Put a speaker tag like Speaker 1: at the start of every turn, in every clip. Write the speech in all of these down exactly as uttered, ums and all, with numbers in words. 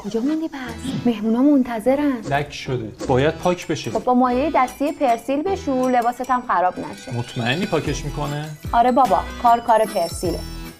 Speaker 1: کجا موندی پس؟ مهمونا منتظرن.
Speaker 2: لک شده باید پاک بشه.
Speaker 1: خب با مایع دستی پرسیل بشور لباست هم خراب نشه.
Speaker 2: مطمئنی پاکش میکنه؟
Speaker 1: آره بابا کار کار پرسیله.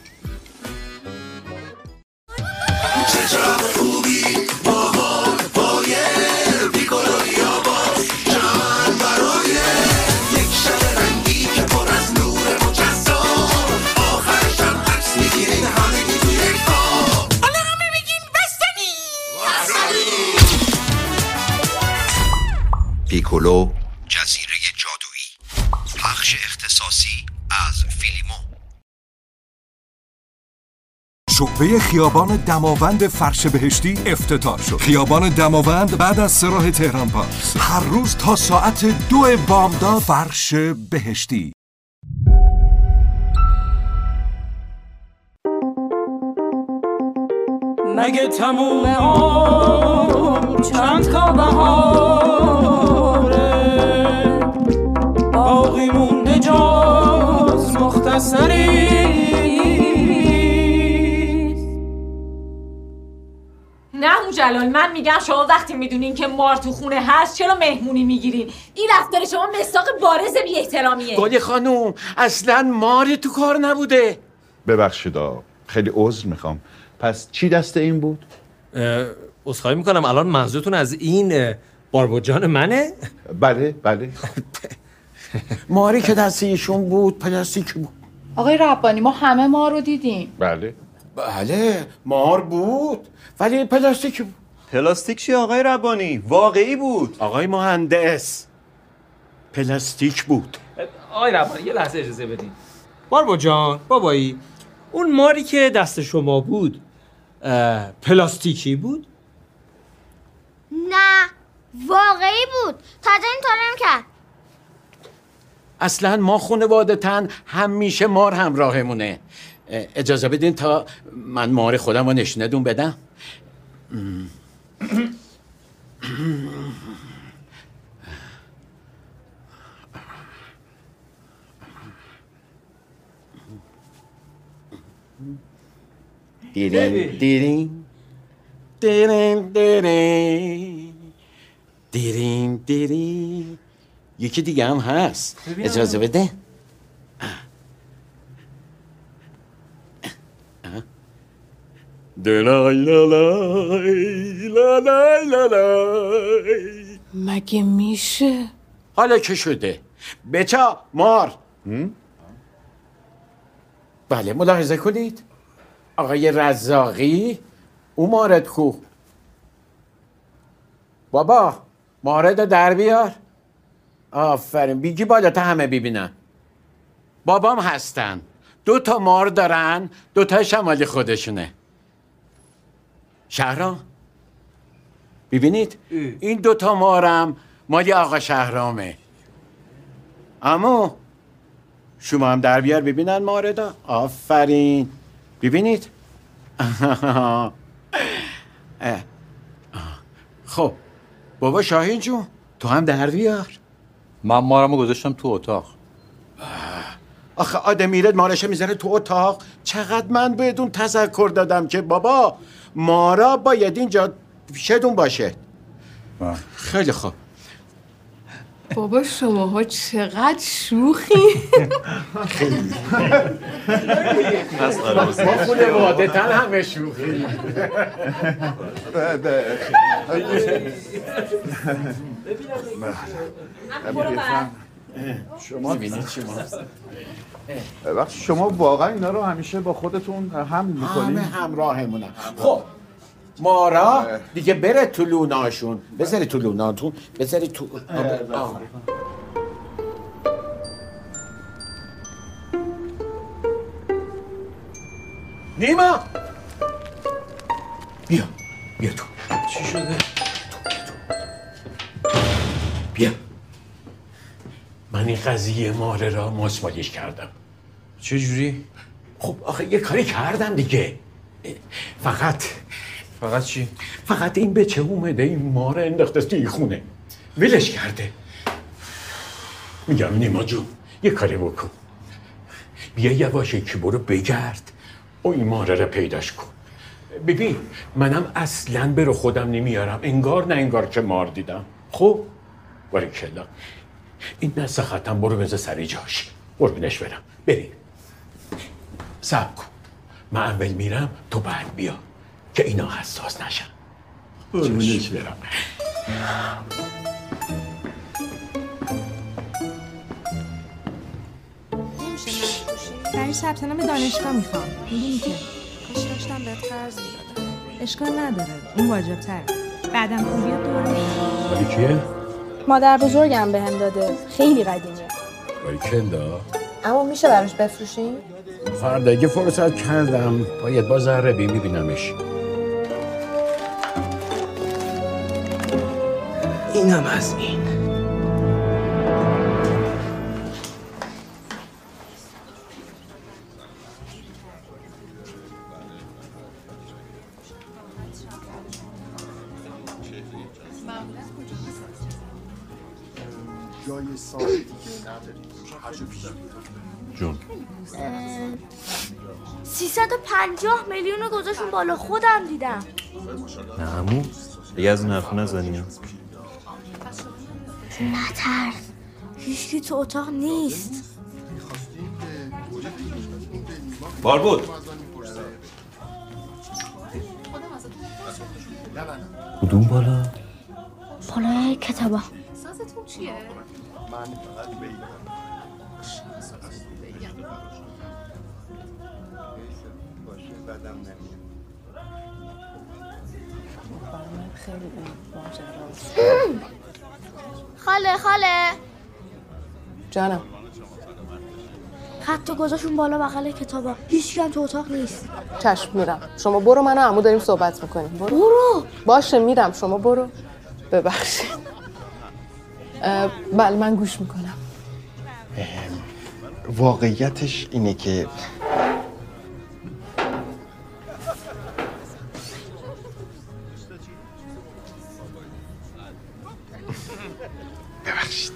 Speaker 3: پیکولو جزیره جادویی پخش اختصاصی از فیلیمو.
Speaker 4: شعبه خیابان دماوند فرش بهشتی افتتاح شد. خیابان دماوند بعد از سراح تهران پارس هر روز تا ساعت دو بامداد فرش بهشتی.
Speaker 5: مگه تموم عمر چند تا بهاره باقی مونده جز مختصری.
Speaker 6: نه اون جلال من میگم شما وقتی میدونین که مار تو خونه هست چرا مهمونی میگیرین؟ این رفتار شما مصداق بارز بی احترامیه.
Speaker 7: گلی خانوم اصلا ماری تو کار نبوده.
Speaker 8: ببخشیدا خیلی عذر میخوام. پس چی دست این بود؟
Speaker 9: عذرخواهی میکنم الان منظورتون از این باربوجان منه؟
Speaker 8: بله بله.
Speaker 7: ماری که دست ایشون بود پلاستیک بود.
Speaker 10: آقای ربانی ما همه مار رو دیدیم.
Speaker 8: بله
Speaker 7: بله مار بود ولی پلاستیک بود.
Speaker 11: پلاستیک چی آقای ربانی؟ واقعی بود.
Speaker 7: آقای مهندس پلاستیک بود.
Speaker 9: آقای ربانی یه لحظه اجازه بدین. باربوجان بابایی اون ماری که دست شما بود پلاستیکی بود؟
Speaker 12: نه واقعی بود. تازه این طورم کرد.
Speaker 7: اصلا ما خانوادتن همیشه مار همراهمونه. اجازه بدین تا من مار خودم رو نشونتون بدم. دیرین دیرین دیرین دیرین دیرین دیرین یکی دیگه هم هست. اجازه بده. دلای لالای لالای لالای.
Speaker 10: مگه میشه؟
Speaker 7: حالا که شده بچا مار. بله ملاحظه کنید آقای رزاقی او مارد کو. بابا مارد در بیار. آفرین بیگی بالا تا همه ببینن. بابام هستن دو تا مار دارن دو تا شمالی خودشونه. شهرام ببینید این دو تا مارم مالی آقا شهرامه. اما شما هم در بیار ببینن ماردا. آفرین ببینید. خب بابا شاهین جون تو هم در بیار.
Speaker 11: من مارمو گذاشتم تو اتاق.
Speaker 7: آخه آدم میره مارشه میذاره تو اتاق. چقدر من بهتون تذکر دادم که بابا مارا باید اینجا پیشتون باشه. با. خیلی خوب.
Speaker 10: بابا شماها چقدر شوخی.
Speaker 7: خیلی ما خونه وادتن همه شوخی.
Speaker 8: شما
Speaker 7: ببینید شما
Speaker 8: وقتی شما واقعا اینا رو همیشه با خودتون هم میکنید؟
Speaker 7: همه همراهمونن. خب مارا دیگه بره تو لوناشون. بذاری تو لوناتون. بذاری تو آه. نیما بیا بیا تو.
Speaker 9: چی شده؟
Speaker 7: بیا من این قضیه ماره را مسمالیش کردم.
Speaker 9: چه جوری؟
Speaker 7: خب آخه یه کاری کردم دیگه. فقط
Speaker 9: فقط چی؟
Speaker 7: فقط این بچه اومده این مار انداخته توی خونه ولش کرده. میگم نیما جون یه کاری بکن. بیا یواش یکی برو بگرد و این ماره را پیداش کن. ببین منم اصلا به رو خودم نمیارم، انگار نه انگار که مار دیدم. خب باریکلا این دست ختم برو بذار سری جاش، قربونش برم. بریم صبر کن، من اول میرم تو بعد بیا که اینا حساس نشن. قربونش برم.
Speaker 13: برای ثبت نام دانشگاه میخوام. میدونی که کاش داشتم بهت قرض میدادم. اشکال نداره، اون واجب تره. بعدم که بیاد دوره میخوام.
Speaker 7: ولی کیه؟
Speaker 13: مادر بزرگم بهم داده، خیلی قدیمیه.
Speaker 7: باریکلا.
Speaker 13: اما میشه براش بفروشیم؟
Speaker 7: فردا اگه فرصت کردم باید با ذره بی میبینمش.
Speaker 5: اینم از این.
Speaker 7: جون
Speaker 12: سیصد و پنجاه میلیون رو گذاشتون بالا، خودم دیدم.
Speaker 11: نه عمو دیگه از اون حرفا نزنی.
Speaker 12: نترس، هیچکی تو اتاق نیست.
Speaker 11: بار بود کدوم بالا؟
Speaker 12: بالای کتابا.
Speaker 10: سازتون چیه؟
Speaker 8: من فقط بیدم. باشه بدم نمیاد.
Speaker 12: خاله خاله
Speaker 10: جانم.
Speaker 12: خط گذاشتون بالا بغل کتابا، هیچ هم تو اتاق نیست.
Speaker 10: چشم میرم. شما برو، من و عمو داریم صحبت میکنیم. برو.
Speaker 12: برو.
Speaker 10: باشه میرم، شما برو. ببخشید. بله من گوش میکنم.
Speaker 14: واقعیتش اینه که ببخشید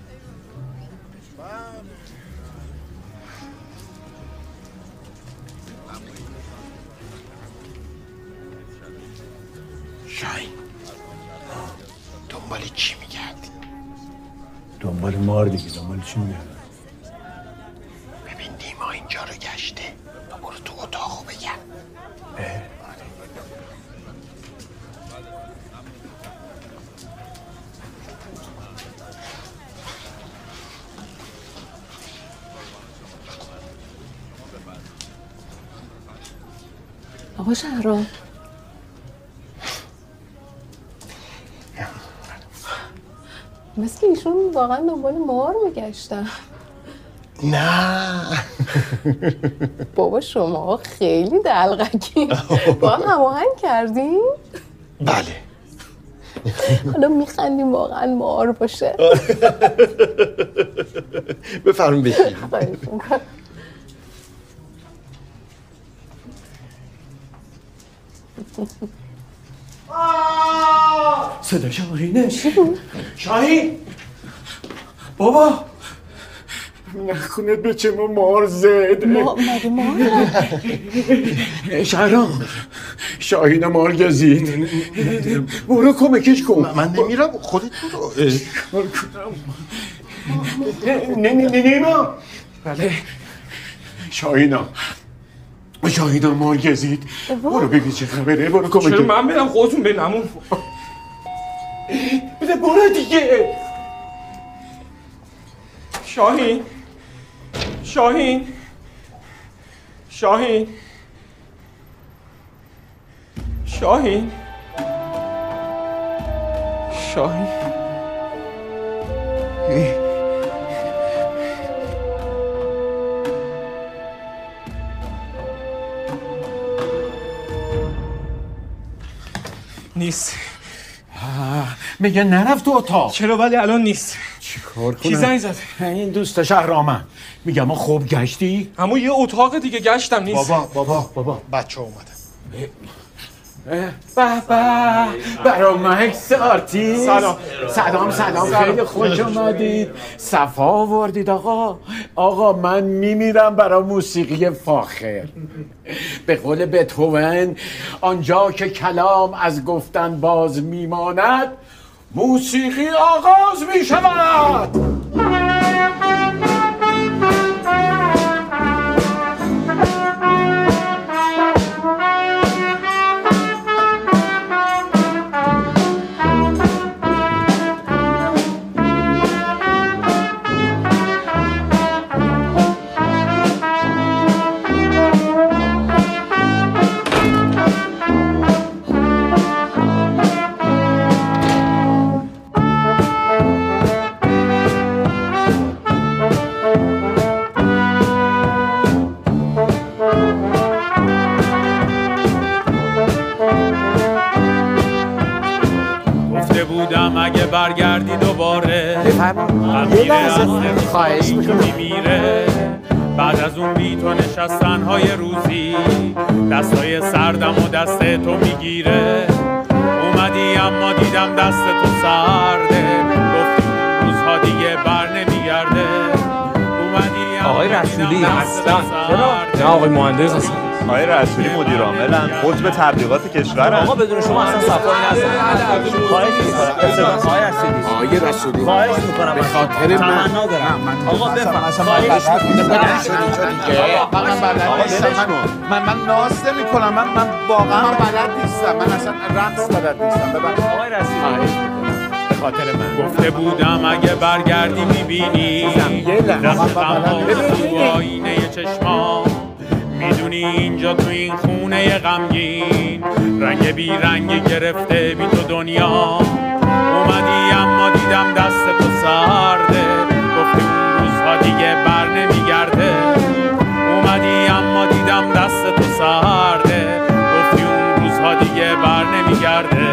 Speaker 7: شاهین
Speaker 14: دنبال چی میگردی؟
Speaker 7: دنبال مار دیگه. دنبال چی میگردی؟
Speaker 14: ببین نیما اینجا رو گشته، تو برو تو اتاقو بگم.
Speaker 10: آقا شهرام مثل ایشون واقعا دنبال مار میگشتن.
Speaker 14: نه
Speaker 10: بابا شما خیلی دلغکی. با هم هماهنگ کردیم؟
Speaker 14: بله.
Speaker 10: حالا میخندیم واقعا مار باشه.
Speaker 14: بفرمون بشین.
Speaker 7: صدا شاهینه. شاهین بابا نکنه به چه ما مار زد.
Speaker 10: ما مگه مار؟
Speaker 7: شهرام شاهین مار گزید. برو کمکش کن.
Speaker 14: من نمیرم، خودت برو.
Speaker 7: نه نه نه نیما. بله شاهینا شاهینا مار گزید. برو ببین چه خبره. برو کمکش.
Speaker 9: چرا من برم؟ خودتون برین عمو.
Speaker 7: بده برو دیگه.
Speaker 9: شاهین شاهین شاهین شاهین شاهین نیست.
Speaker 7: میگه نرفت تو اتاق.
Speaker 9: چرا ولی الان نیست؟
Speaker 7: چیکار کنم؟
Speaker 9: کی زنگ زد؟
Speaker 7: این دوست شهرامم. میگم ما خوب گشتی؟
Speaker 9: اما یه اتاق دیگه گشتم نیست.
Speaker 14: بابا بابا بابا بچه ها اومدن.
Speaker 7: به به برای مکس آرتیست.
Speaker 15: سلام
Speaker 7: سلام سلام خیلی خوش اومدید. صفا آوردید آقا. آقا من میمیرم برای موسیقی فاخر. به قول بتهوون آنجا که کلام از گفتن باز میماند موسیقی آغاز میشود.
Speaker 16: اگه برگردی دوباره
Speaker 7: یه لحظه خواهش
Speaker 16: میمیره بعد از اون بی تو نشستن های روزی دستای سردم و دست تو میگیره اومدی اما دیدم دست تو سرده گفتی روزها دیگه بر نمیگرده اومدی
Speaker 9: آقای رسولی هستن نه آقای مهندس هستن.
Speaker 11: آقای رسولی مدیر عاملن قطب تبلیغات کشورن.
Speaker 9: آقا بدون شما اصلا صفایی نزن. خواهش می‌کنم آقای رسولی
Speaker 7: آقای رسولی
Speaker 9: خواهش می‌کنم
Speaker 7: به خاطر من
Speaker 9: تمنا دارم آقا بفهم خواهش
Speaker 8: می‌کنم من من ناز نمی‌کنم من من واقعا من بلد نیستم من اصلا رقص بلد نیستم ببخشید
Speaker 9: آقای رسولی
Speaker 7: به خاطر من
Speaker 16: گفته بودم اگه برگردی می‌بینی رفتم تو آینه چشمام میدونی اینجا تو این خونه غمگین رنگ بی رنگ گرفته بی تو دنیا اومدی اما دیدم دست تو سرده گفتی اون روزها دیگه بر نمیگرده اومدی اما دیدم دست تو سرده گفتی اون روزها دیگه بر نمیگرده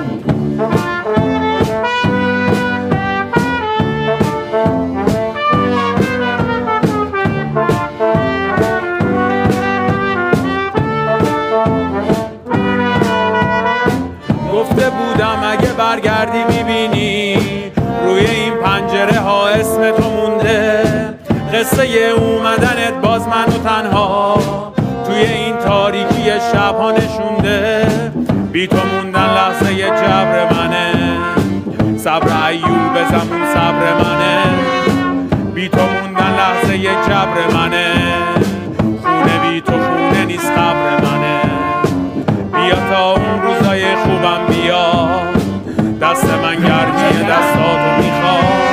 Speaker 16: گفته بودم اگه برگردی میبینی روی این پنجره ها اسم تو مونده قصه اومدنت باز منو تنها توی این تاریکی شب ها نشونده بی تو موندن لحظه جبر منه صبر ایوب زمون صبر منه بی تو موندن لحظه جبر منه خونه بی تو خونه نیست قبر منه بیا تا اون روزای خوبم بیا دست من گرمی دستاتو میخوام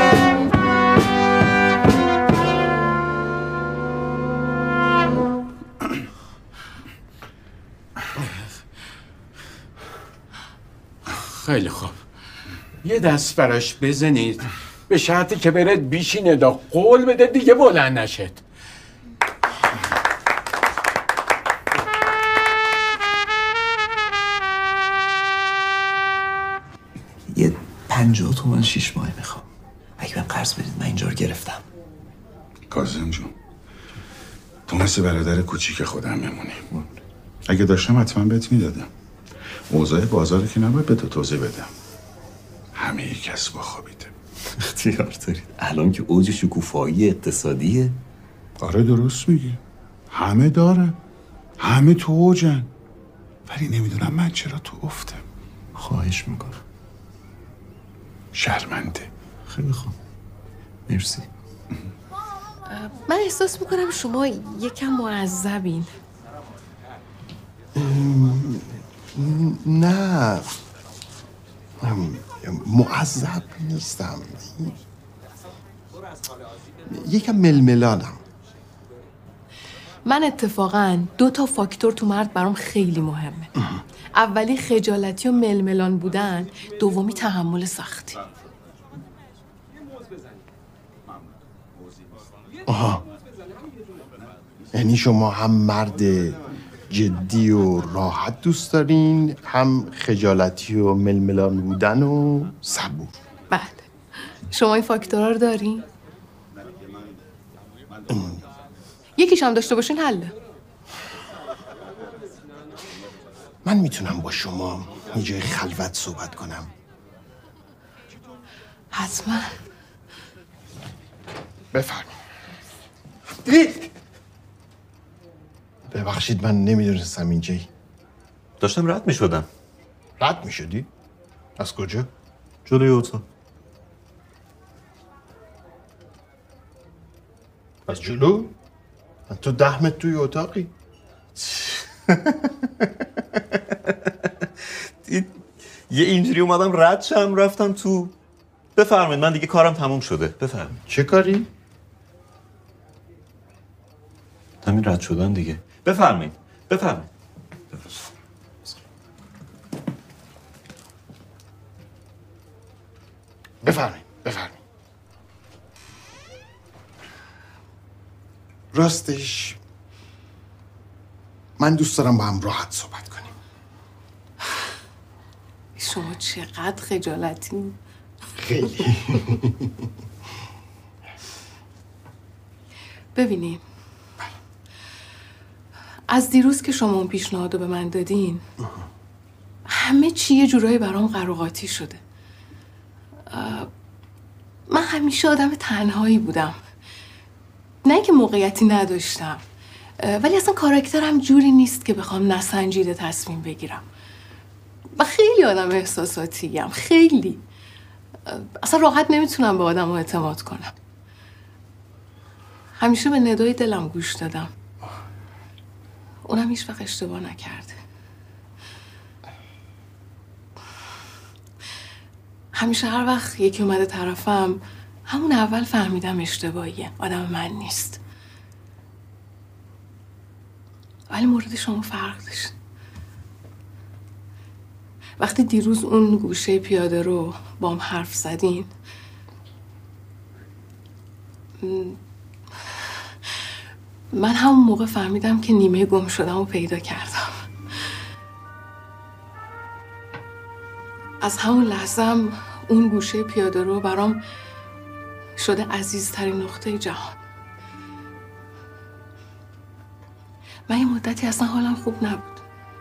Speaker 7: خیلی خوب یه دست براش بزنید به شرطی که برد بیشینه دا قول بده دیگه بلند نشد.
Speaker 5: یه پنجاه تومن شیش ماهی میخوام اگه بهم قرض بدید من اینجا رو گرفتم.
Speaker 17: کاظم جون تو مثل برادر کوچیک خودم میمونی. اگه داشتم حتما بهت میدادم. اوضاع بازار که نباید به تو توضیح بدم. همه ی کس با خوابیده.
Speaker 5: اختیار دارید الان که اوج شکوفایی اقتصادیه.
Speaker 17: آره درست میگی همه داره همه تو اوجن ولی نمیدونم من چرا تو افتم.
Speaker 5: خواهش میکنم.
Speaker 17: شرمنده.
Speaker 5: خیلی خوب مرسی.
Speaker 10: من احساس میکنم شما یکم معذبین.
Speaker 14: نه معذب نیستم یکم ململانم.
Speaker 10: من اتفاقا دو تا فاکتور تو مرد برام خیلی مهمه. اولی خجالتی و ململان بودن، دومی تحمل سختی.
Speaker 14: آها یعنی شما هم مرد جدی و راحت دوست دارین هم خجالتی و ململان بودن و صبور.
Speaker 10: بله شما این فاکتورها رو دارین؟ یکیش هم داشته باشین حله.
Speaker 14: من میتونم با شما یه جای خلوت صحبت کنم؟
Speaker 10: حتما.
Speaker 14: بفرمایید. ببخشید من نمیدونستم اینجایی.
Speaker 11: داشتم رد میشدم.
Speaker 14: رد میشدی؟ از کجا؟
Speaker 11: جلوی اتاق.
Speaker 14: از جلو؟ تو ده متر توی اتاقی؟
Speaker 11: یه اینجوری اومدم رد شم رفتم تو. بفرمایید من دیگه کارم تموم شده. بفرمایید.
Speaker 14: چه کاری؟
Speaker 11: همین رد شدن دیگه. بفرمایید. بفرمایید.
Speaker 14: بفرمایید. بفرمایید. راستش من دوست دارم با هم راحت صحبت کنیم.
Speaker 10: شما چقدر خجالتی.
Speaker 14: خیلی.
Speaker 10: ببینیم از دیروز که شما اون پیشنهادو به من دادین همه چی یه جورایی برام قراقاتی شده. من همیشه آدم تنهایی بودم، نه اینکه موقعیتی نداشتم، ولی اصلا کاراکترم جوری نیست که بخوام نسنجیده تصمیم بگیرم. من خیلی آدم احساساتیم، خیلی اصلا راحت نمیتونم به آدم اعتماد کنم. همیشه به ندای دلم گوش دادم، اونم هیچ وقت اشتباه نکرده. همیشه هر وقت یکی اومده طرفم همون اول فهمیدم اشتباهیه، آدم من نیست. ولی مورد شما فرق داشت. وقتی دیروز اون گوشه پیاده رو با هم حرف زدین من همون موقع فهمیدم که نیمه گم شدم و پیدا کردم. از همون لحظه‌ام اون گوشه پیاده رو برام شده عزیزترین نقطه جهان. من یه مدتی اصلا حالم خوب نبود،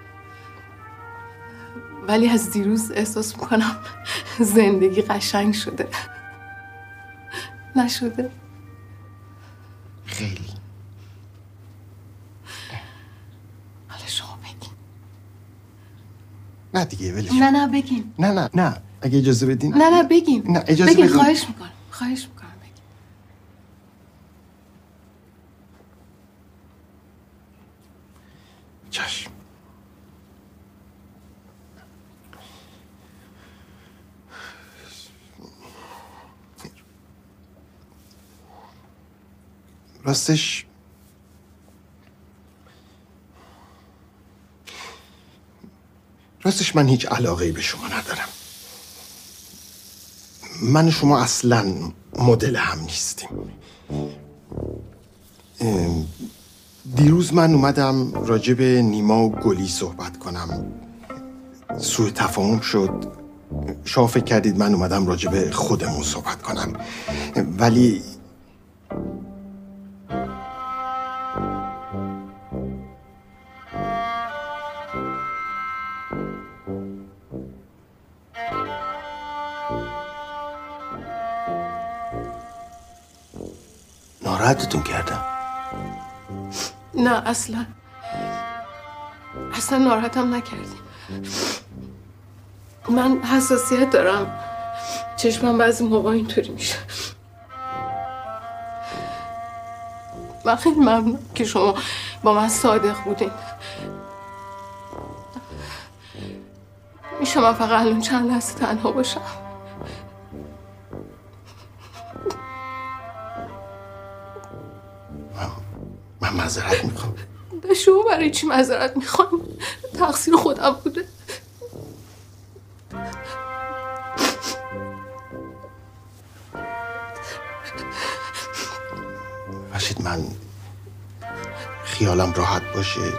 Speaker 10: ولی از دیروز احساس میکنم زندگی قشنگ شده. نشده؟
Speaker 14: خیلی.
Speaker 10: حالا شما بگین.
Speaker 14: نه دیگه ولش.
Speaker 10: نه نه بگین.
Speaker 14: نه نه نه اگه اجازه بدین.
Speaker 10: نه نه بگین.
Speaker 14: نه اجازه
Speaker 10: بگین.
Speaker 14: بدین.
Speaker 10: خواهش میکنم. خواهش میکنم بگین.
Speaker 14: چشم. راستش راستش من هیچ علاقه‌ای به شما ندارم. من و شما اصلاً مدل هم نیستیم. دیروز من اومدم راجع به نیما و گلی صحبت کنم. سوء تفاهم شد. شما فکر کردید من اومدم راجع به خودمون صحبت کنم، ولی ناراحتتون کردم.
Speaker 10: نه اصلا اصلا ناراحتم نکردی. من حساسیت دارم، چشمم بعضی موقع اینطوری میشه. من خیلی ممنون که شما با من صادق بودین. میشه من فقط الان چند لحظه تنها باشم؟
Speaker 14: من معذرت میخوام.
Speaker 10: شما برای چی معذرت میخوام؟ تقصیر خودم بوده.
Speaker 14: باشید من خیالم راحت باشه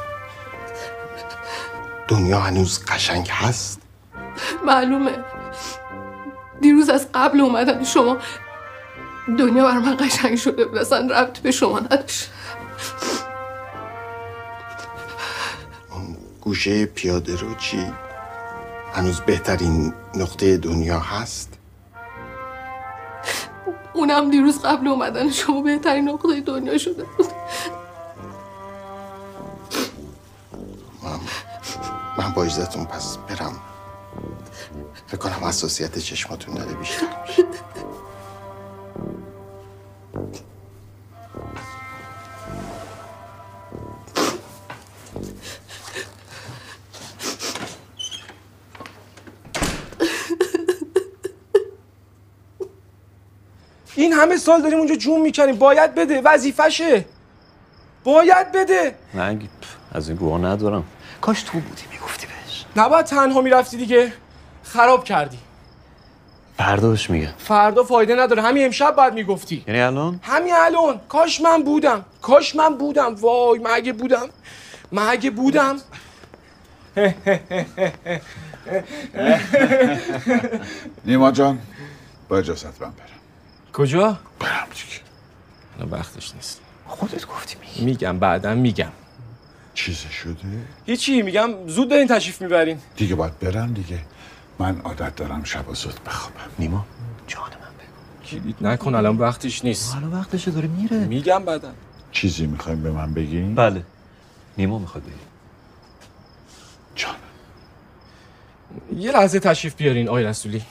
Speaker 14: دنیا هنوز قشنگ هست.
Speaker 10: معلومه دیروز از قبل اومدن شما دنیا بر من قشنگ شده بود، اصلا ربط به شما نداشت.
Speaker 14: گوشه پیاده رو چی؟ هنوز بهترین نقطه دنیا هست؟
Speaker 10: اونم دیروز قبل اومدن شما بهترین نقطه دنیا شده بود.
Speaker 14: من, من با اجازهتون پس برم. فکر کنم حساسیت چشماتون داره بیشتر میشه.
Speaker 9: این همه سال داریم اونجا جون میکنیم، باید بده، وظیفشه، باید بده.
Speaker 11: من از این گواه ندارم. کاش تو بودی میگفتی بهش.
Speaker 9: نباید تنها میرفتی دیگه، خراب کردی.
Speaker 11: فرداش میگه.
Speaker 9: فردا فایده نداره، همین امشب باید میگفتی.
Speaker 11: یعنی الان؟
Speaker 9: همین الان. کاش من بودم، کاش من بودم. وای من اگه بودم، من اگه بودم.
Speaker 17: نیما جان با اجازت من برم.
Speaker 9: کجا؟
Speaker 17: برم دیگه.
Speaker 9: الان وقتش نیست.
Speaker 11: خودت گفتی میگی.
Speaker 9: میگم بعدم میگم.
Speaker 17: چیزی شده؟
Speaker 9: هیچی، میگم زود دارین تشریف میبرین.
Speaker 17: دیگه باید برم دیگه. من عادت دارم شب زود بخوابم.
Speaker 11: نیما جان من بگو.
Speaker 9: کلید نکن، الان وقتش نیست.
Speaker 11: الان وقتشه، داره میره.
Speaker 9: میگم بعدم.
Speaker 17: چیزی میخوایم به من بگین؟
Speaker 11: بله. نیما میخواد بگی.
Speaker 17: جان.
Speaker 9: یه لحظه تشریف بیارین آقای رسولی.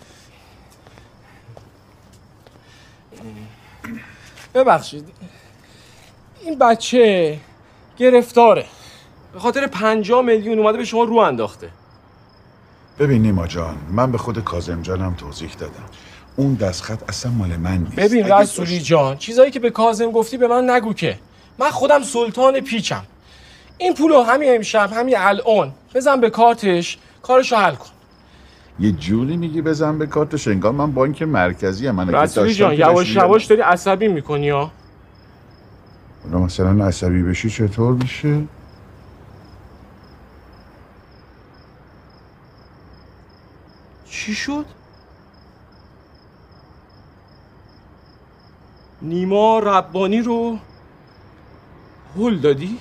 Speaker 9: ببخشید، این بچه گرفتاره، به خاطر پنجاه میلیون اومده به شما رو انداخته.
Speaker 17: ببین نیما جان، من به خود کاظم جانم توضیح دادم. اون دستخط اصلا مال من نیست.
Speaker 9: ببین رسولی جان، چیزایی که به کاظم گفتی به من نگو که. من خودم سلطان پیچم. این پولو همین امشب، همین الان بزن به کارتش، کارشو حل کن.
Speaker 17: یه جوری میگی بزن به کارتش، انگار من بانک مرکزی ام. من
Speaker 9: رسولی جان یواش یواش داری عصبی میکنی ها.
Speaker 17: اونا مثلا عصبی بشی چطور میشه؟
Speaker 9: چی شد؟ نیما ربانی رو هل دادی؟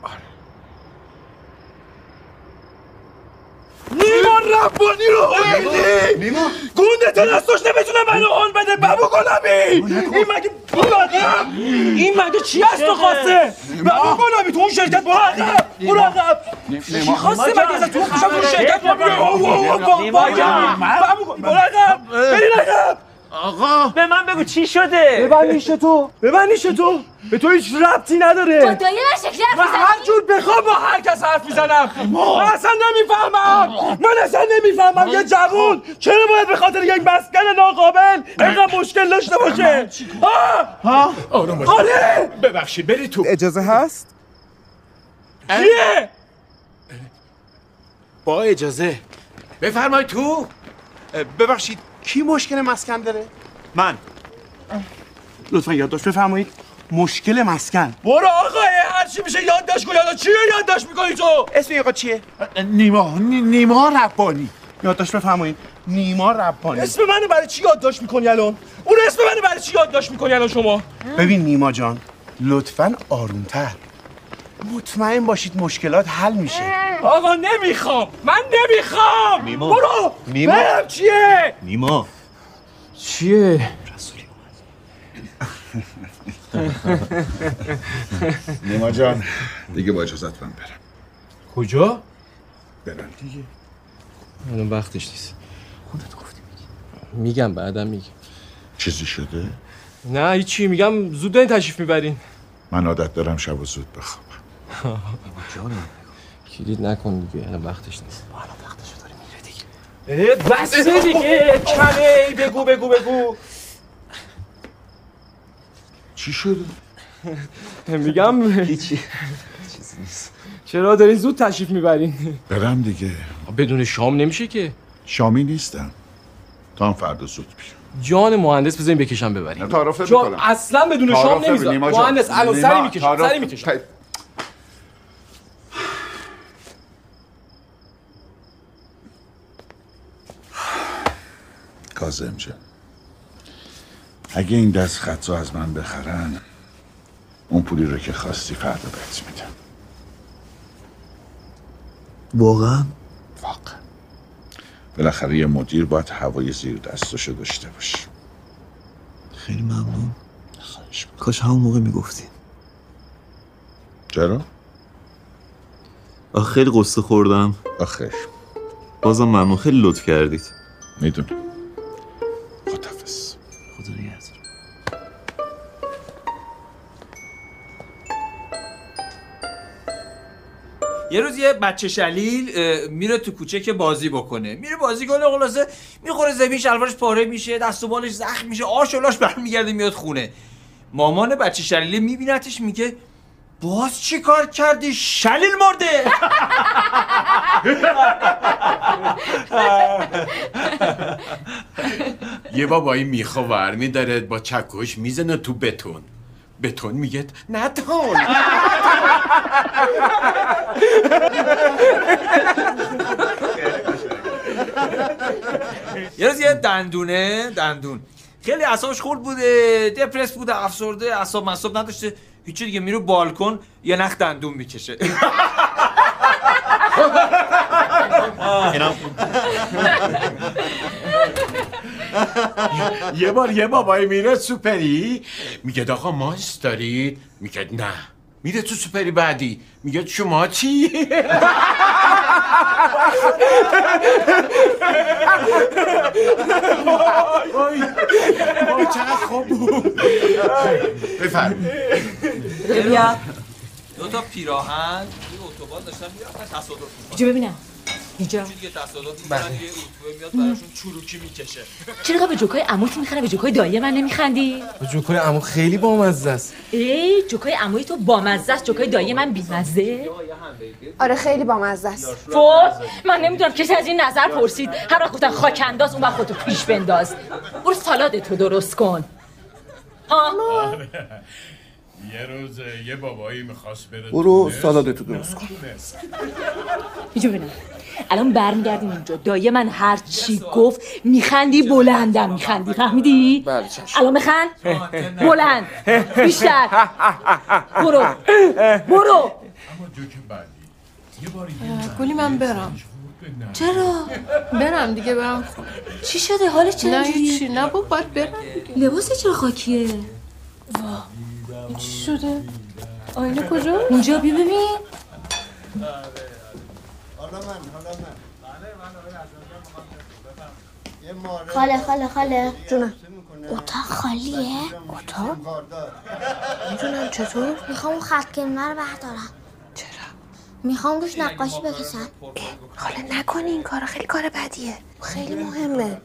Speaker 9: نیما ربانی رو هل دادی؟
Speaker 11: نیما
Speaker 9: گونده تنستوش نمیتونه منو هل بده بابو گلابی. این مگه بلادم؟ این مگه چی هست تو خواسته؟ بابو گلابی تو اون شرکت برو عقب، برو عقب. چی خواسته مگه ازت؟ تو خوشم تو شرکت برو برو عقب، برین عقب.
Speaker 15: آقا به من بگو چی شده؟
Speaker 9: ببند نیش تو، ببند نیش تو. به تو هیچ ربطی نداره.
Speaker 6: با دایی من شکلی حرف
Speaker 9: من
Speaker 6: میزنی؟
Speaker 9: هر جور بخوام با هر کس حرف میزنم. من اصلا نمیفهمم، من اصلا نمیفهمم یه جوون چرا باید به خاطر یک مسکن ناقابل اینقدر مشکل داشته باشه؟ ها؟
Speaker 7: آروم باش.
Speaker 9: آره.
Speaker 7: ببخشید بری تو.
Speaker 8: اجازه هست؟
Speaker 9: کیه؟
Speaker 7: با اجازه بفرمایید تو.
Speaker 8: ببخشید کی مشکل مسکن داره؟
Speaker 11: من.
Speaker 8: لطفا یادداشت بفرمایید. مشکل مسکن.
Speaker 9: برو آقای، هر چی میشه یادداشت کن. یادا چی رو یادداشت میکنی تو؟
Speaker 8: اسم این آقا چیه؟
Speaker 17: نیما نیما ربانی.
Speaker 8: یادداشت بفرمایید. نیما ربانی.
Speaker 9: اسم منو برای چی یادداشت میکنی الان؟ اون اسم منو برای چی یادداشت میکنی الان شما؟
Speaker 8: ببین نیما جان، لطفاً آرومتر. مطمئن باشید مشکلات حل میشه.
Speaker 9: آقا نمیخوام، من نمیخوام.
Speaker 11: نیما.
Speaker 9: برو.
Speaker 11: نیما.
Speaker 9: برم چیه؟
Speaker 11: نیما
Speaker 9: چیه؟
Speaker 11: رسولی
Speaker 17: نیما جان دیگه با اجازت من برم.
Speaker 9: کجا؟
Speaker 17: برم دیگه.
Speaker 9: الان وقتش نیست.
Speaker 11: خودت گفتی میگی.
Speaker 9: میگم بعدم میگم.
Speaker 17: چیزی شده؟
Speaker 9: نه هیچی، میگم زود دارین تشریف میبرین.
Speaker 17: من عادت دارم شب و زود بخوابم.
Speaker 11: جانم
Speaker 9: کلید نکن دیگه، الان وقتش نیست.
Speaker 11: با الان وقتشو داره میره دیگه.
Speaker 9: بس دیگه کله. بگو بگو بگو.
Speaker 17: چی شده؟
Speaker 9: میگم
Speaker 11: هیچی چیزی نیست.
Speaker 9: چرا دارین زود تشریف میبرین؟
Speaker 17: برم دیگه.
Speaker 9: بدون شام نمیشه که.
Speaker 17: شامی نیستم. تا هم فردا زود بیام.
Speaker 9: جان مهندس بذارین بکشم ببرین.
Speaker 17: تعارف
Speaker 9: جان
Speaker 17: میکنم.
Speaker 9: اصلا بدون شام نمیذارم. مهندس الان سری میکشم، سری میکشم.
Speaker 17: کاظم جان، اگه این دست خط رو از من بخرن اون پولی رو که خواستی فردا بهت میدم.
Speaker 5: واقعا؟
Speaker 17: واقعا بالاخره یه مدیر باید هوای زیر دستشو داشته باشه.
Speaker 5: خیلی ممنون. کاش همون موقع میگفتین.
Speaker 17: چرا؟
Speaker 11: آخه خیلی قصه خوردم.
Speaker 17: آخه
Speaker 11: بازم ممنون، خیلی لطف کردید.
Speaker 17: میدونم. خداحافظ.
Speaker 5: خدا نگهدار.
Speaker 9: یه روز یه بچه شلیل میره تو کوچه که بازی بکنه، میره بازی کنه، خلاصه میخوره زمین، شلوارش پاره میشه، دست و بالش زخم میشه، آش و لاش برمیگرده میاد خونه. مامان بچه شلیل میبینتش، میگه باز چی کار کردی؟ شلیل مرده.
Speaker 7: یه بابایی میخوا ورمی داره، با چکش میزنه تو بتون. بتون میگه نتون.
Speaker 9: یه روز یه دندونه دندون خیلی اعصابش خورد بوده، دپرس بوده، افسرده، اعصاب مصاب نداشته، هیچی دیگه، میره بالکن یه نخ دندون میکشه.
Speaker 7: یه بار یه بابایی میره سوپری، میگه آقا ماست دارید؟ میگه نه. میره تو سوپری بعدی، میگه شما چی؟ وای وای چقدر خوب بود. بفرمایید.
Speaker 6: بیا
Speaker 9: دو تا پیراهن یه اتوبان داشتن میرفتن تصادف میکنن.
Speaker 6: اینجا ببینم. اینجا
Speaker 9: دیگه تصادف میکنن، یه اتوبان میاد براشون چروکی میکشه.
Speaker 6: چرا به جوکای عموت میخنده، به جوکای دایی من نمیخندی؟
Speaker 18: به جوکای عمو خیلی بامزه است.
Speaker 6: ای جوکای عموی تو بامزه است، جوکای دایی من بیمزه؟
Speaker 1: آره خیلی بامزه است.
Speaker 6: فوت من نمیدونم کسی از این نظر پرسید. هر وقت گفتن خاک انداز اون وقت خودتو پیش بنداز. برو سالادتو درست کن. ها
Speaker 17: یه روز یه بابایی میخواست بره
Speaker 18: برو سالادتو درست کن.
Speaker 6: اینجا ببینم. الان برمیگردیم اینجا، دایی من هر چی گفت میخندی، بلندم میخندی، فهمیدی؟
Speaker 18: بله چشم.
Speaker 6: الان بخند بلند بیشتر. برو برو.
Speaker 10: گلی من برم.
Speaker 6: چرا؟
Speaker 10: برم دیگه، برم خونه.
Speaker 6: چی شده؟ حالت چه
Speaker 10: نه
Speaker 6: اینجوریه؟
Speaker 10: هیچی، نه بابا باید برم دیگه.
Speaker 6: لباس چرا خاکیه؟
Speaker 10: واه این چی شده؟ آینه کجا؟
Speaker 6: اونجا بیا ببین.
Speaker 12: خاله خاله خاله جونم، اتاق خالیه؟
Speaker 1: اتاق؟ میدونم چطور؟
Speaker 12: میخوام اون خط کلمه رو بردارم.
Speaker 1: چرا؟
Speaker 12: میخوام روش نقاشی بکشم.
Speaker 1: خاله نکنی این کارو، خیلی کار بدیه، خیلی مهمه.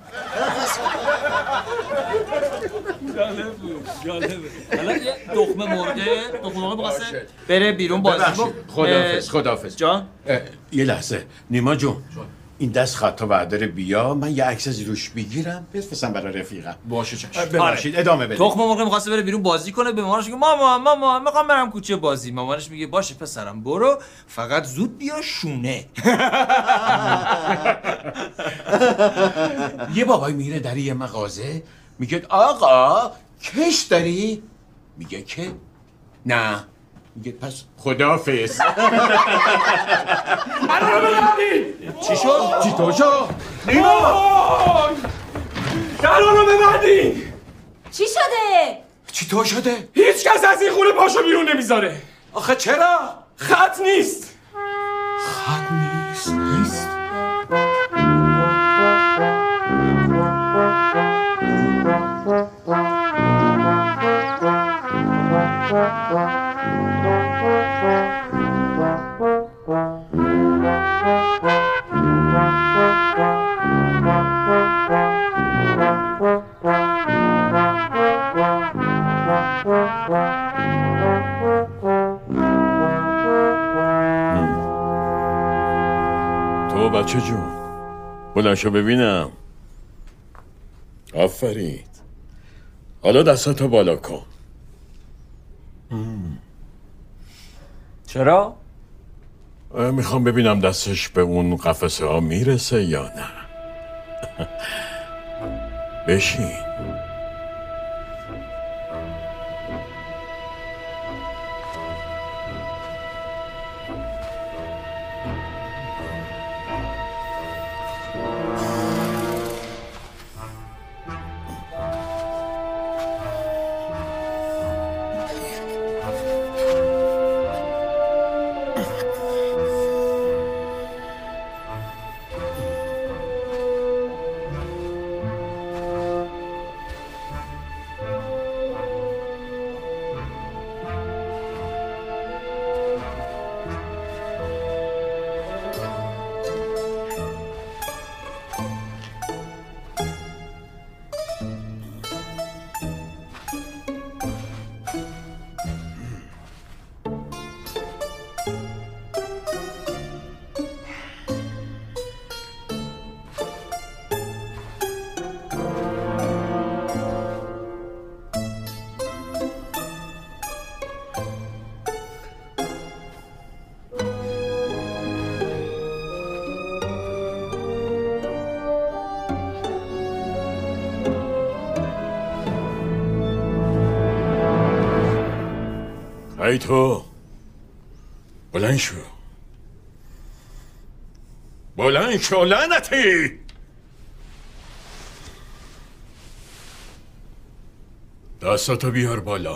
Speaker 9: جالب بود جالبه. حالا یه دخمه مرده، دخمه مرده بخواسته بره بیرون بازی
Speaker 7: ببخشید. خداحافظ خداحافظ.
Speaker 9: جان
Speaker 7: یه لحظه نیما جون، این دست خطا برداره بیا، من یه عکس از روش بگیرم بفرستم برای رفیقم.
Speaker 9: باشه چشم.
Speaker 7: ببخشید ادامه بده.
Speaker 9: تخم مرغ می‌خواسته بره بیرون بازی کنه، به مامانش میگه مامان مامان میخوام برم کوچه بازی. مامانش میگه باشه پسرم برو، فقط زود بیا شونه.
Speaker 7: یه بابای میره در یه مغازه، میگه آقا کش داری؟ میگه که نه. میگه پس خداحافظ. چی شد؟ چی تو شد؟
Speaker 9: نیما درون رو ببندی.
Speaker 6: چی شده؟
Speaker 7: چی تو شده؟
Speaker 9: هیچ کس از این خونه پاشو بیرون نمیذاره.
Speaker 7: آخه چرا؟
Speaker 9: خط نیست.
Speaker 7: خط نیست نیست.
Speaker 17: تو بچه جون بلند شو ببینم. آفرین. حالا دستاتو بالا کن.
Speaker 9: چرا؟
Speaker 17: میخوام ببینم دستش به اون قفسه ها میرسه یا نه. بشین. ای تو بلند شو بلند شو لعنتی. دستاتو بیار بالا،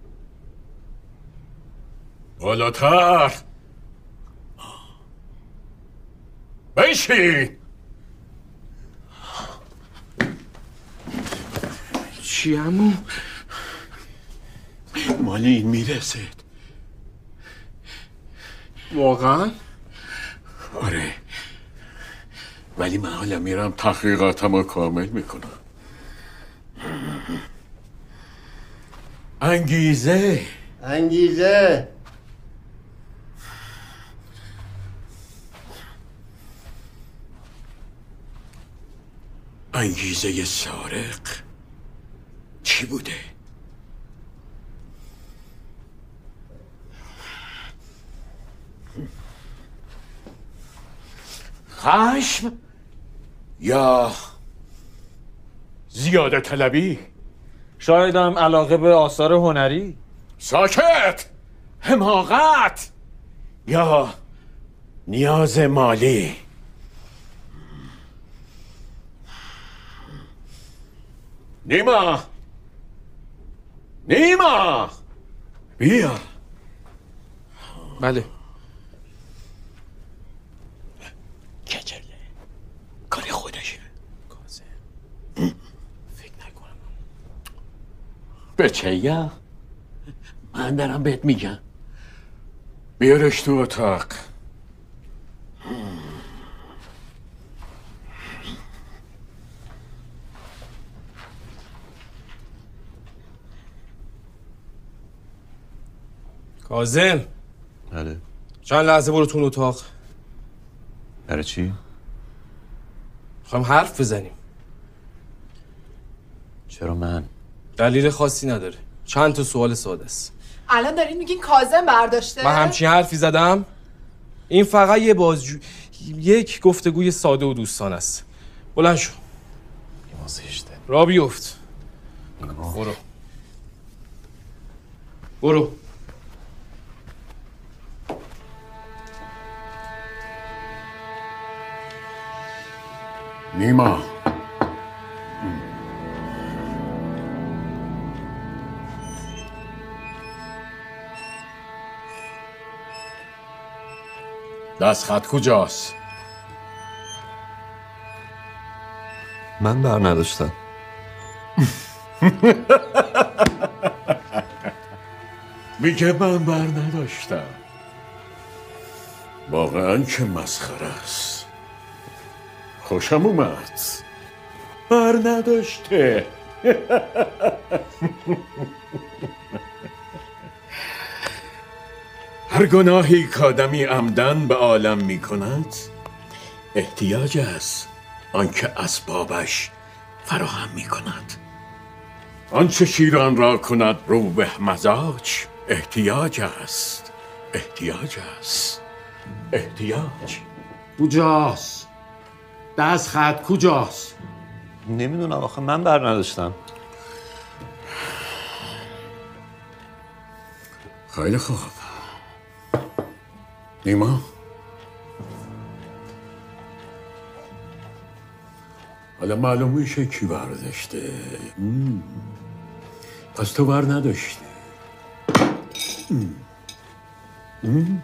Speaker 17: بالاتر بنشین.
Speaker 7: چی عمو؟ مال این میرسید.
Speaker 14: واقعا؟
Speaker 7: آره، ولی من حالا میرم تحقیقاتم رو کامل میکنم. انگیزه
Speaker 14: انگیزه
Speaker 7: انگیزه سارق چی بوده؟ خشم یا زیاده طلبی؟
Speaker 2: شاید هم علاقه به آثار هنری.
Speaker 7: ساکت! حماقت یا نیاز مالی؟ نیما نیما بیا.
Speaker 18: بله
Speaker 7: کچله کار خودشه. فکر نکنم به چه؟ من دارم بهت میگم بیارش تو اتاق.
Speaker 18: کاظم.
Speaker 11: بله.
Speaker 18: چند لحظه برو تو اون اتاق.
Speaker 11: برای چی؟
Speaker 18: میخوایم حرف بزنیم.
Speaker 11: چرا من؟
Speaker 18: دلیل خاصی نداره. چند تا سوال ساده است.
Speaker 10: الان دارین میگین کاظم برداشته؟
Speaker 18: من همچین حرفی زدم؟ این فقط یه بازجو یک گفتگوی ساده و دوستانه است. بلند شو. را بیفت. برو. برو.
Speaker 7: نیما دستخط کجاست؟
Speaker 11: من بر نداشتم.
Speaker 7: میگه من بر نداشتم. واقعا که مسخره است. خوشم اومد. بر نداشته. هر گناهی کآدمی عمدن به عالم می کند احتیاج است آنکه اسبابش فراهم می کند. آنچه شیران را کند روبه مزاج احتیاج است. احتیاج است. احتیاج. کجاست؟ دستخط کجاست؟
Speaker 11: نمیدونم آخه من بر نداشتم.
Speaker 7: خیلی خوب. نیما حالا معلوم میشه کی برداشته. پس تو بر نداشتی. ام. ام.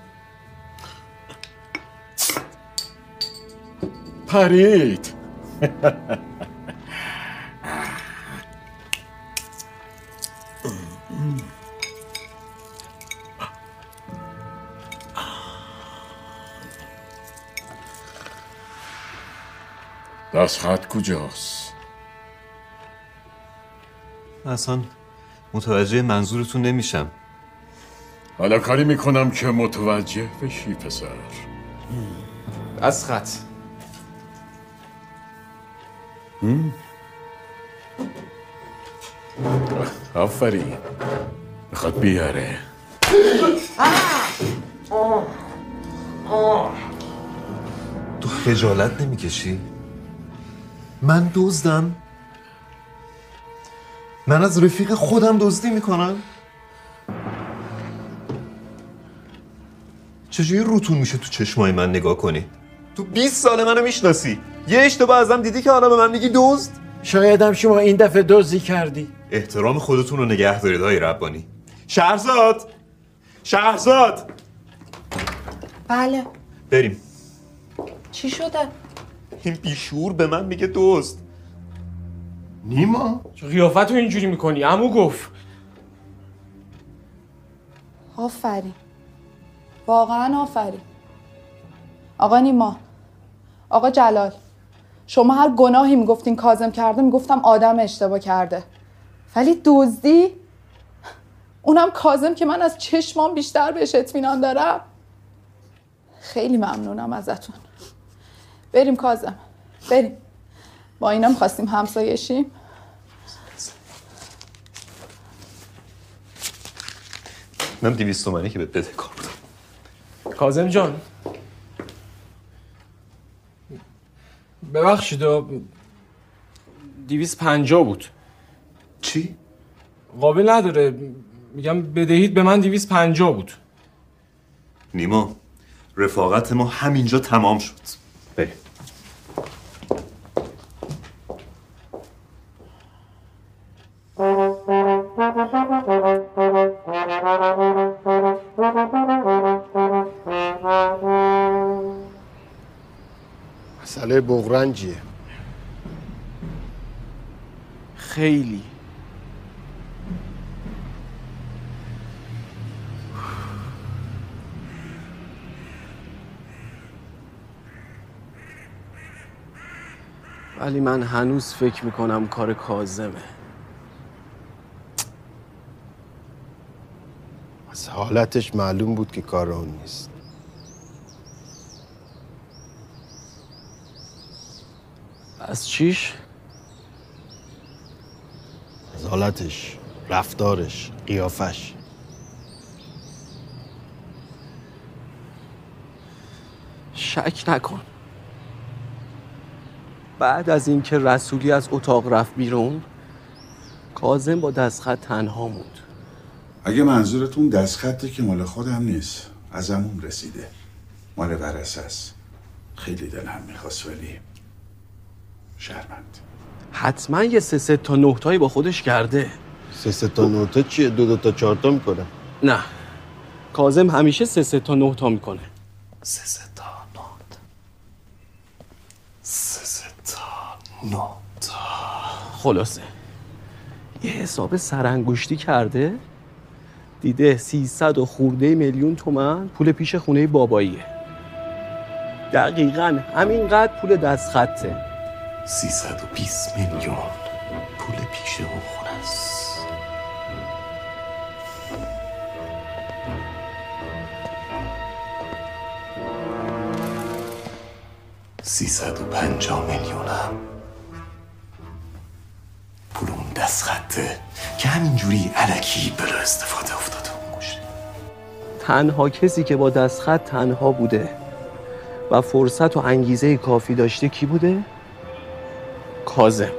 Speaker 7: پرید. دستخط کجاست؟
Speaker 11: اصلا متوجه منظورتون نمیشم.
Speaker 7: حالا کاری میکنم که متوجه بشی پسر.
Speaker 18: دستخط.
Speaker 7: آفرین. میخواد بیاره.
Speaker 11: تو خجالت نمیکشی؟ من دزدم؟ من از رفیق خودم دزدی میکنم؟ چجوری روتون میشه تو چشمای من نگاه کنی؟ تو بیست سال منو میشناسی، یه اشتباه ازم دیدی که حالا به من میگی دزد؟
Speaker 7: شایدم شما این دفعه دزدی کردی.
Speaker 11: احترام خودتون رو نگه دارید آقای ربانی. شهرزاد شهرزاد
Speaker 10: بله.
Speaker 11: بریم.
Speaker 10: چی شده؟
Speaker 11: این بیشور به من میگه دزد.
Speaker 18: نیما چه قیافتو اینجوری میکنی؟ عمو گفت.
Speaker 19: آفرین، واقعا آفرین. آقا نیما، آقا جلال، شما هر گناهی میگفتین کاظم کرده میگفتم آدم اشتباه کرده، ولی دزدی؟ اونم کاظم که من از چشمام بیشتر بهش اطمینان دارم. خیلی ممنونم ازتون. بریم کاظم، بریم. با اینا میخواستیم همسایه شیم.
Speaker 11: من دویست تومانی که بهت بده کار بودم.
Speaker 18: کاظم جان ببخشید دویست پنجاه بود.
Speaker 11: چی؟
Speaker 18: قابل نداره، میگم بدهید به من دویست پنجاه بود.
Speaker 11: نیما رفاقت ما همینجا تمام شد. بریم.
Speaker 14: مسئله بغرنجیه.
Speaker 18: خیلی. ولی من هنوز فکر میکنم کار کاظمه.
Speaker 14: از حالتش معلوم بود که کار اون نیست.
Speaker 18: از چیش؟
Speaker 14: از حالتش، رفتارش، قیافش.
Speaker 18: شک نکن. بعد از اینکه رسولی از اتاق رفت بیرون، کاظم با دستخط تنها موند.
Speaker 17: اگه منظورتون دستخطی که مال خودم نیست، از عموم رسیده، مال ورثه است. خیلی دلم میخواست ولی شرمند.
Speaker 18: حتما یه سه سه تا نه تایی با خودش کرده.
Speaker 14: سه سه تا نه تا چیه؟ دو دو تا چهار تا میکنه؟
Speaker 18: نه، کاظم همیشه سه سه تا نه تا میکنه.
Speaker 11: سه سه تا نه تا سه سه تا نه تا
Speaker 18: خلاصه یه حساب سرانگشتی کرده، دیده سیصد و خورده میلیون تومن پول پیش خونه باباییه. دقیقاً همینقدر پول دستخطه.
Speaker 11: سیصد و بیست میلیون پول پیش اون خونه است. سیصد و پنجاه میلیونم پول اون دستخطه که همینجوری الکی بلا استفاده افتاده اون گوشه.
Speaker 18: تنها کسی که با دستخط تنها بوده و فرصت و انگیزه کافی داشته کی بوده؟ کاظم.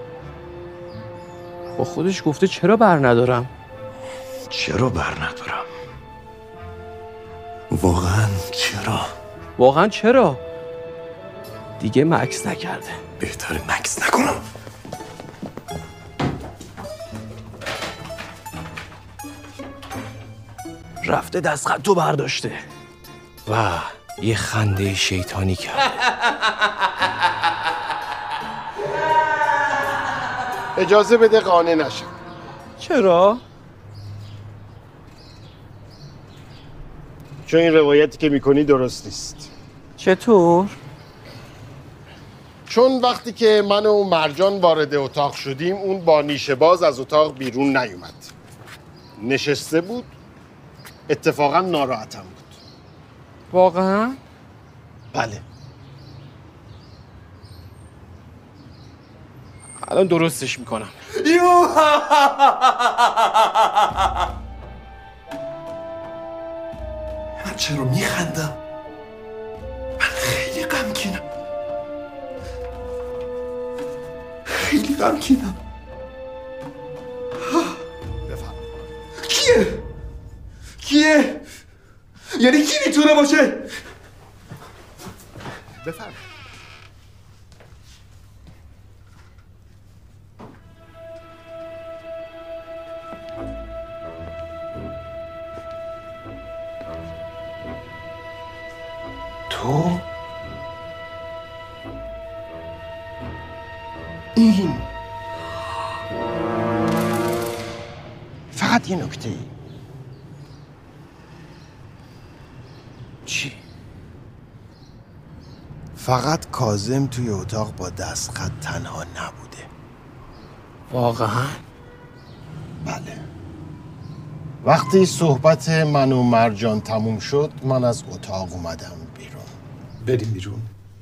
Speaker 18: با خودش گفته چرا بر ندارم؟
Speaker 11: چرا بر ندارم؟ واقعا چرا؟
Speaker 18: واقعا چرا؟ دیگه مکس نکرده.
Speaker 11: بهتره مکس نکنم.
Speaker 18: رفته دستخطو برداشته و یه خنده شیطانی کرد.
Speaker 14: اجازه بده قانع نشم.
Speaker 18: چرا؟
Speaker 14: چون این روایتی که میکنی درست نیست.
Speaker 18: چطور؟
Speaker 14: چون وقتی که من و مرجان وارد اتاق شدیم اون با نیشه باز از اتاق بیرون نیومد. نشسته بود، اتفاقا ناراحتم بود.
Speaker 18: واقعا؟
Speaker 14: بله.
Speaker 18: الان درستش میکنم.
Speaker 11: من چرا میخندم؟ من خیلی غمگینم. خیلی غمگینم.
Speaker 14: بفهم.
Speaker 11: کیه؟ کیه؟
Speaker 9: یعنی کی میتونه باشه؟
Speaker 14: بفرم. تو این فقط یه نکته ای. چی؟ فقط کاظم توی اتاق با دستخط تنها نبوده.
Speaker 18: واقعا؟
Speaker 14: بله. وقتی صحبت من و مرجان تموم شد من از اتاق اومدم بیرون.
Speaker 5: بریم بیرون.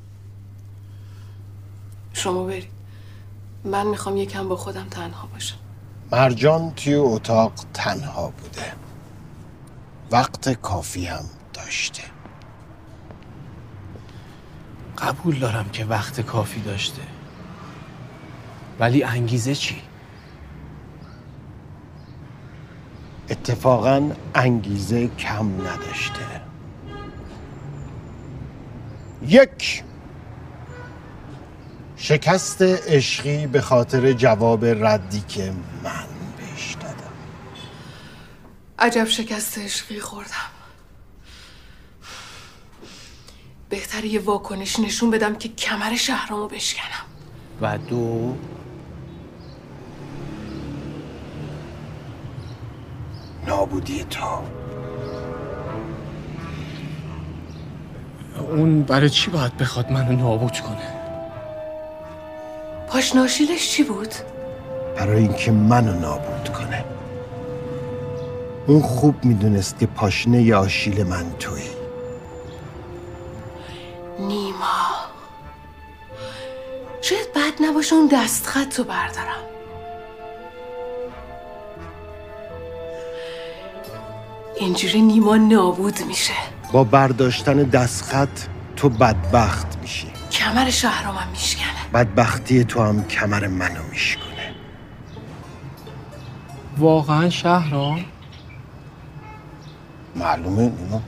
Speaker 10: شما برید. من میخوام یکم با خودم تنها باشم.
Speaker 14: مرجان توی اتاق تنها بوده. وقت کافی هم داشته.
Speaker 18: قبول دارم که وقت کافی داشته، ولی انگیزه چی؟
Speaker 14: اتفاقاً انگیزه کم نداشته. یک، شکست عشقی به خاطر جواب ردی که من بهش دادم.
Speaker 10: عجب شکست عشقی خوردم. بهتره یه واکنش نشون بدم که کمر شهرامو بشکنم.
Speaker 18: و دو،
Speaker 14: نابودی تو.
Speaker 18: اون برای چی باید بخواد منو نابود کنه؟
Speaker 10: پاشناشیلش چی بود؟
Speaker 14: برای اینکه منو نابود کنه. اون خوب میدونست که پاشنه ی آشیل من تویی.
Speaker 10: نیما، شاید بد نباشه اون دستخط رو بردارم. اینجوری نیما نابود میشه.
Speaker 14: با برداشتن دستخط تو بدبخت میشی.
Speaker 10: کمر شهرامم میشکنه.
Speaker 14: بدبختی تو هم کمر منو میشکنه.
Speaker 18: واقعا شهرام؟
Speaker 14: معلومه نیما.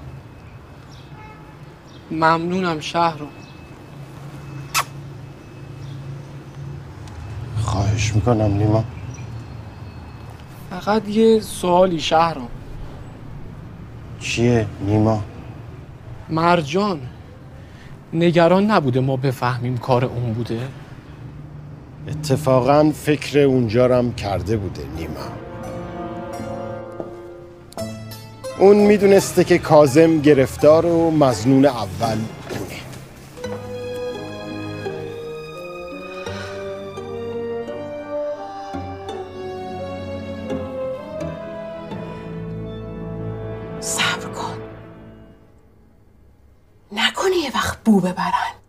Speaker 18: ممنونم شهرام.
Speaker 14: خواهش میکنم نیما.
Speaker 18: فقط یه سوالی شهرام.
Speaker 14: چیه نیما؟
Speaker 18: مرجان نگران نبوده ما بفهمیم کار اون بوده؟
Speaker 14: اتفاقاً فکر اونجا رم کرده بوده نیما. اون میدونسته که کاظم گرفتار و مظنون اول اونه.
Speaker 10: صبر کن. نکنه یه وقت بو ببرن.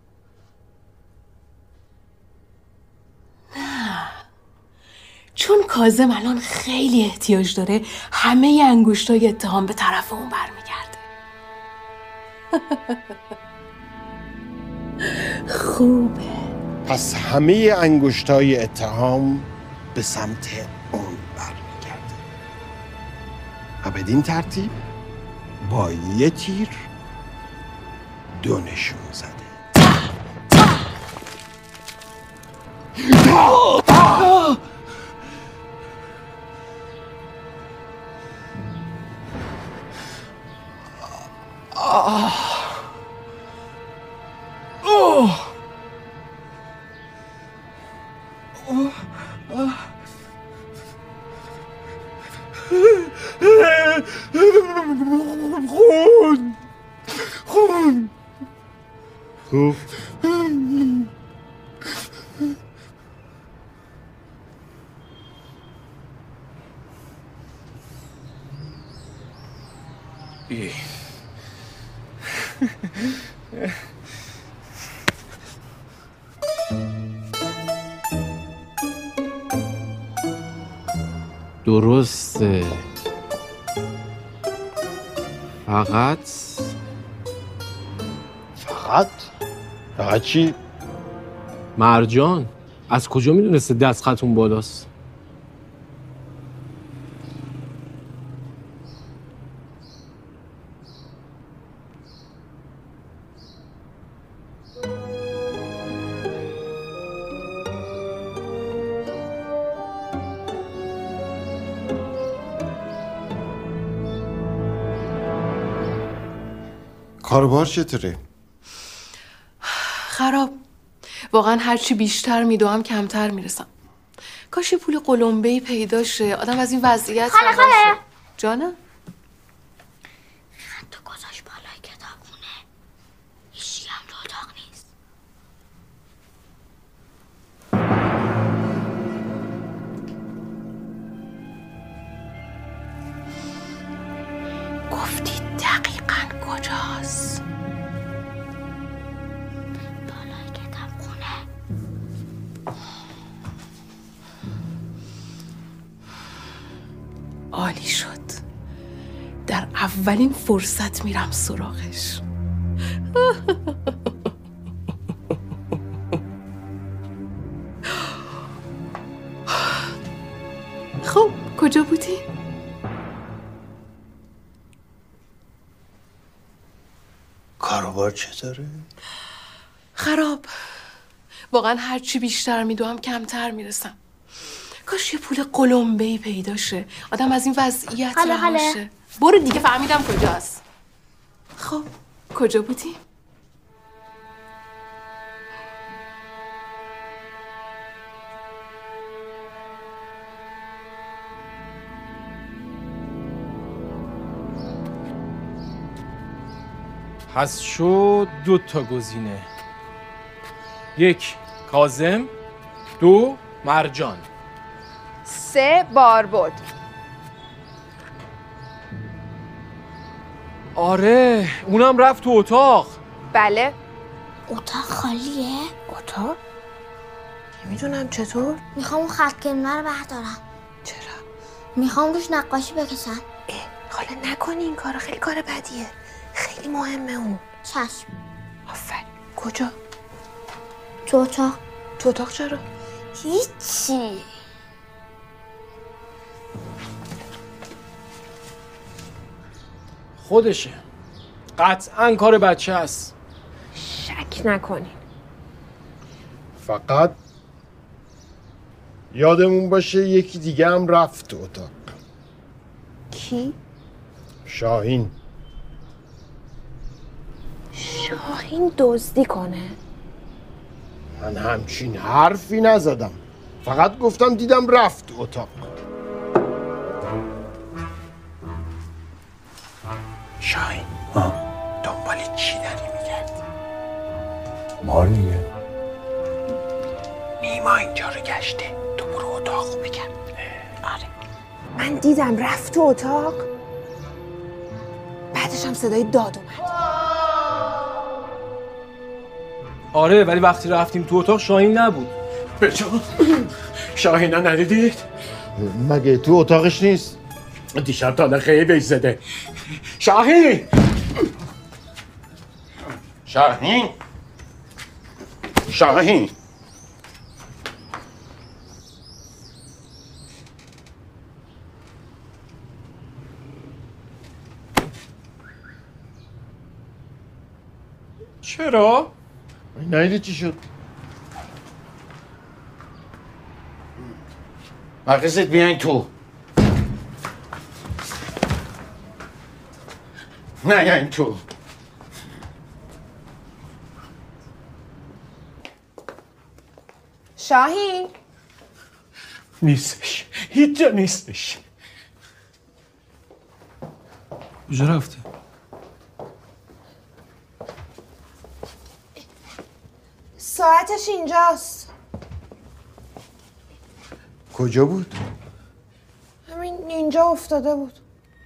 Speaker 10: نه، چون کاظم الان خیلی احتیاج داره همه انگشتای اتهام به طرف اون برمیگرده. خوبه.
Speaker 14: پس همه انگشتای اتهام به سمت اون برمیگرده و بدین ترتیب با یه تیر دو نشون زده.
Speaker 9: خون خون
Speaker 14: خوب.
Speaker 18: ای. درسته. فقط
Speaker 14: فقط؟ فقط چی؟
Speaker 18: مرجان از کجا میدونسته دستخطون بالاست؟
Speaker 14: کاروبار چطوره؟
Speaker 10: خراب. واقعا هرچی بیشتر میدوام کمتر میرسم. کاش یه پول قلمبه‌ای پیدا شه آدم از این وضعیت
Speaker 12: خاله
Speaker 10: رها شه.
Speaker 12: خاله
Speaker 10: جانم؟
Speaker 12: خط گذاشت بالای کتابخونه. هیچی هم تو اتاق نیست.
Speaker 10: گفتی دقیقاً کجاست؟
Speaker 12: بالای کتابخونه.
Speaker 10: عالی شد. در اولین فرصت میرم سراغش. خب کجا بودی؟
Speaker 14: کاروبار چطوره؟
Speaker 10: خراب. واقعا هرچی بیشتر میدوام کمتر میرسم. کاش یه پول قلمبه‌ای پیدا شه آدم از این وضعیت
Speaker 12: خاله،
Speaker 10: رها
Speaker 12: خاله.
Speaker 10: شه. برو دیگه فهمیدم کجاست. خب کجا بودی؟
Speaker 18: پس شد دو تا گزینه. یک کاظم، دو مرجان.
Speaker 19: سه باربد.
Speaker 18: آره اونم رفت تو اتاق.
Speaker 19: بله.
Speaker 12: اتاق خالیه؟
Speaker 10: اتاق؟ نمیدونم چطور؟
Speaker 12: میخوام اون خط کلمه رو بردارم.
Speaker 10: چرا؟
Speaker 12: میخوام روش نقاشی بکشم.
Speaker 10: حالا نکنی این کارو، خیلی کار بدیه. خیلی مهمه اون.
Speaker 12: چشم.
Speaker 10: آفرین. کجا؟
Speaker 12: تو اتاق.
Speaker 10: تو اتاق چرا؟
Speaker 12: هیچی.
Speaker 18: خودشه. قطعا کار بچه است.
Speaker 10: شک نکنی.
Speaker 14: فقط یادمون باشه یکی دیگه هم رفت تو اتاق.
Speaker 10: کی؟
Speaker 14: شاهین.
Speaker 10: شاهین دزدی کنه؟
Speaker 14: من همچین حرفی نزدم، فقط گفتم دیدم رفت تو اتاق.
Speaker 5: شاهین دنبال چی داری میگردی؟ مار دیگه. نیما اینجا رو گشته، تو برو اتاق بگم.
Speaker 10: آره من دیدم رفت تو اتاق، بعدش هم صدای داد اومد.
Speaker 18: آره ولی وقتی رفتیم تو اتاق شاهین نبود.
Speaker 7: بجان شاهینا ندیدید؟
Speaker 14: مگه تو اتاقش نیست؟
Speaker 7: دیشب تا خیلی بهش زده. شاهین شاهین شاهین
Speaker 18: چرا؟
Speaker 14: نیدی چی شد؟
Speaker 7: مقصد بیاین تو. نه یعنی تو.
Speaker 19: شاهین
Speaker 7: نیستش، هیچ جا نیستش.
Speaker 18: کجا رفته؟
Speaker 19: ساعتش اینجاست.
Speaker 14: کجا بود؟
Speaker 19: همین اینجا افتاده بود.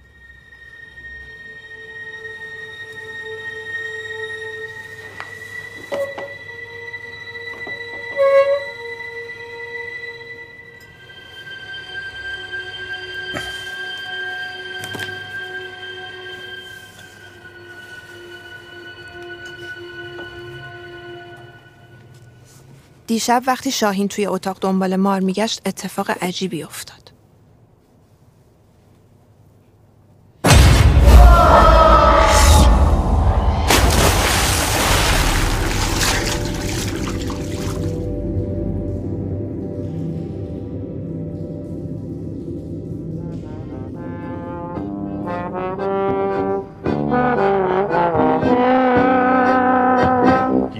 Speaker 13: دیشب وقتی شاهین توی اتاق دنبال مار میگشت اتفاق عجیبی افتاد.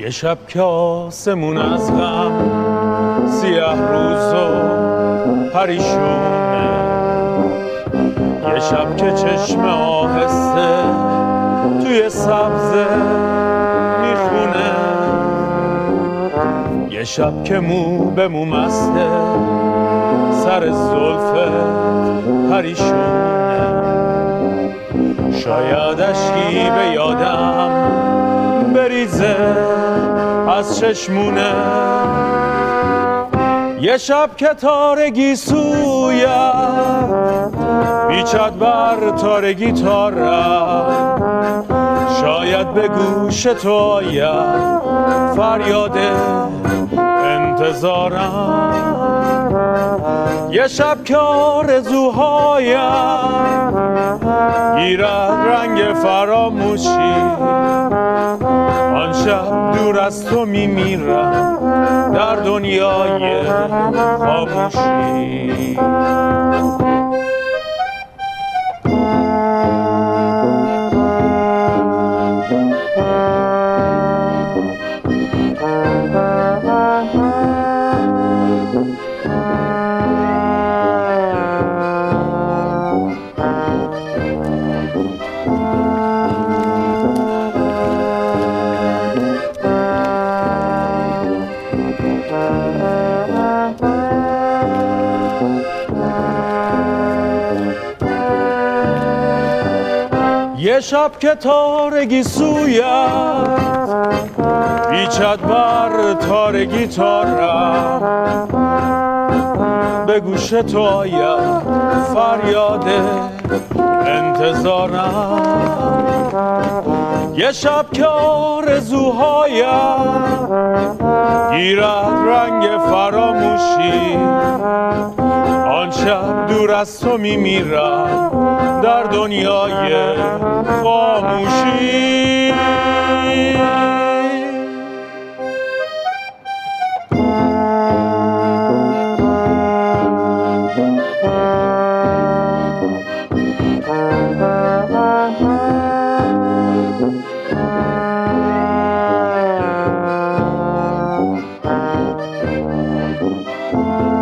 Speaker 16: یه شب که آسمون از غم سیاه روز و پریشونه، یه شب که چشم آهسته توی سبزه میخونه، یه شب که مو به مو مسته سر زلفت پریشونه، شاید اشکی به یادم بریزه از چشمونه، یه شب که تارگی سویم بیچد بر تارگی تارم، شاید به گوش تو آید فریاد انتظارم، یه شب که آرزوهایم گیرد رنگ فراموشی، آن شب دور از تو میمیرم در دنیای خاموشی. یه شب که تارگی سویت بیچد بر تارگی تارم، به گوش تو آید فریاد انتظارم، یه شب که آرزوهایم گیرد رنگ فراموشی، آن شب دور از تو میمیرم در دنیای خاموشی. Thank you.